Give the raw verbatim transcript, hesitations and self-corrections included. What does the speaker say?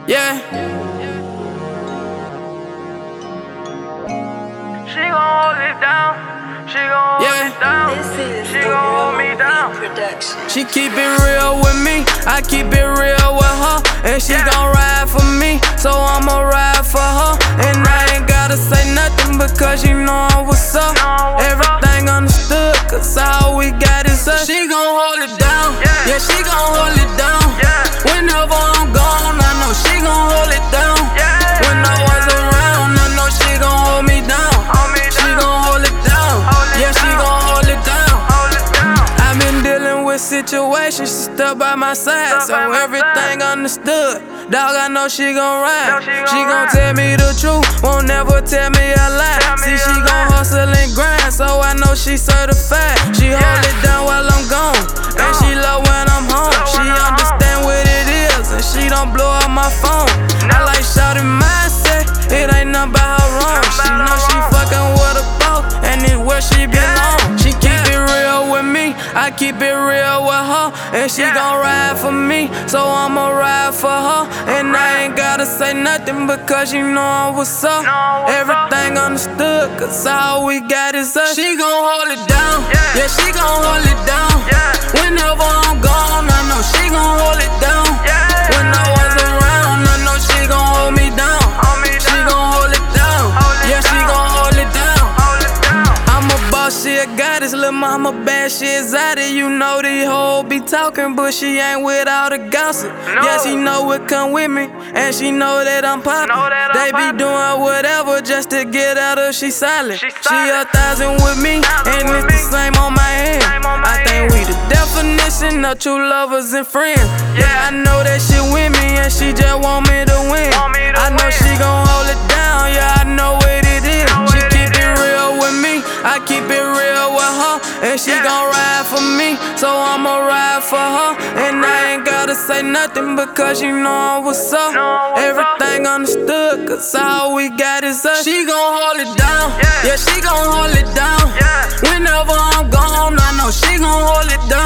Yeah. She gon' hold it down. She gon' hold Yeah. it down. She gon' hold me down. She keep it real with me, I keep it real with her. And she Yeah. gon' ride for me, so I'ma ride for her. And I ain't gotta say nothing because you know what's up. Know what's Everything understood, cause all we got is us. She gon' hold it down, Yeah. yeah, she gon' hold it down. Yeah. Whenever I'm gone, I know she gon' hold it down. Yeah. When I was around, I know she gon' hold me down. Hold me She down. gon' hold it down, Hold it yeah, she down. gon' hold it down. Hold it down. I've been dealing with situations, she stuck by my side, Stuck so by my everything understood. Dog, I know she gon' Know ride. she gon' She gon' ride. tell me the truth, won't never tell me a lie. Tell me See, a she lie. gon' hustle and grind, so I know she certified. She hold Yeah. it down while I'm gone, and Gone. she love when I'm home. Love She when I'm understand what it is, and she don't blow up my phone. I No. like shouting mindset, it ain't nothing about her wrong. Nothing She about know her she wrong. fucking with a boss, and it's where she belong. She keep Yeah. it real with me, I keep it real with her. And she Yeah. gon' ride for me, so I'ma ride for her. And I ain't gotta say nothing because you know what's up. Know what's up. Everything understood, cause all we got is us. She gon' hold it down, Yeah. yeah, she gon' hold it down. Yeah. Whenever I'm gone, I know she gon' hold it down. Yeah. When I was around, I know she gon' hold me down. Hold me She down. gon' hold it down, Hold it yeah, she down. gon' hold it down. Hold it down. I'm a boss, she a goddess, lil' mama bad, she exotic. You know these hoes be talking, but she ain't with all the gossip. No. Yeah, she know it come with me, and she know that I'm poppin'. Know that I'm They be poppin'. doing whatever just to get out of she silent. She She a silent. thousand with me, Thousand and with it's the me. same on my hand. Same on my I think hand. we the definition of true lovers and friends. Yeah, Yeah. I know that she with me, and she just want me to win. Want me to I know win. she gon' hold it down, yeah, I know what it is. Know She what keep it it is. real with me, I keep it real with her, and she Yeah. gon' ride for me, so I'ma ride for her. And I ain't gotta say nothing because you know what's up. Know what's up. Everything understood, cause all we got is us. She gon' hold it down, Yeah. yeah, she gon' hold it down. Yeah. Whenever I'm gone, I know she gon' hold it down.